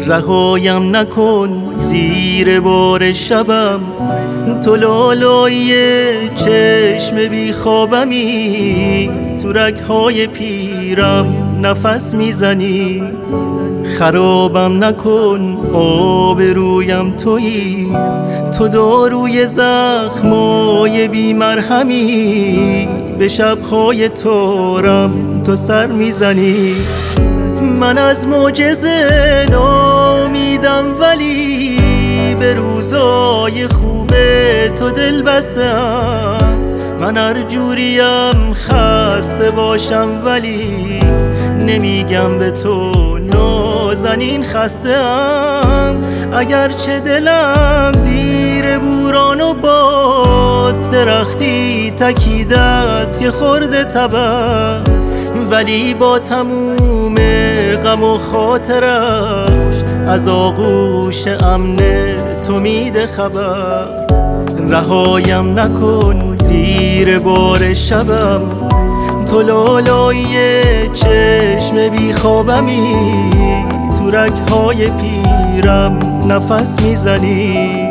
رهایم نکن زیر بار شبم، تو لالای چشم بی خوابمی، تو رگهای پیرم نفس میزنی. خرابم نکن آبرویم تویی، تو داروی زخمای بی مرهمی، به شبهای تارم تو سر میزنی. من از معجزه نامیدم ولی به روزای خوب تو دل بستم. من هر جوریم خسته باشم ولی نمیگم به تو نازنین خسته‌ام. اگرچه دلم زیر بوران و باد درختی تکیده است یه خورده تبم، ولی با تموم غم و خاطرش از آغوش امن تو میده خبر. رهایم نکن زیر بار شبم، تو لالای چشم بی خوابمی، تو رگهای پیرم نفس میزنی.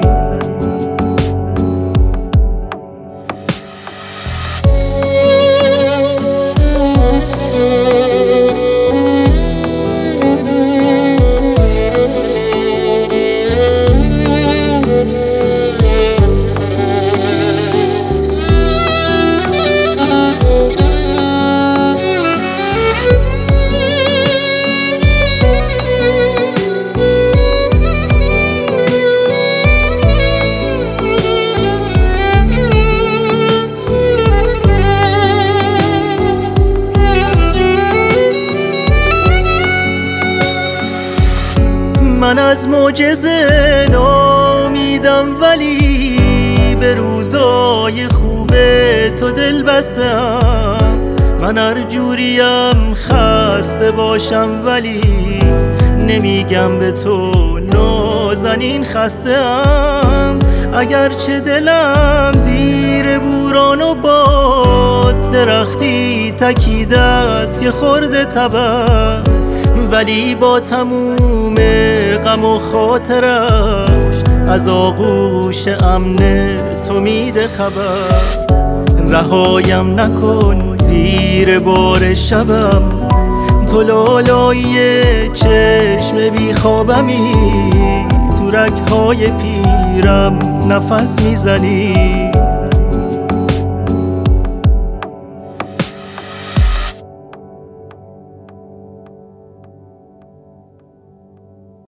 من از معجزه نامیدم ولی به روزای خوب تو دل بستم. من هر جوریم خسته باشم ولی نمیگم به تو نازنین خسته‌ام. اگرچه دلم زیر بوران و باد درختی تکیده است یه خورده تبم، ولی با تموم غم و خاطرش از آغوش امن تو میده خبر. رهایم نکن زیر بار شبم، تو لالای چشم بی خوابمی، تو رگهای پیرم نفس میزنی.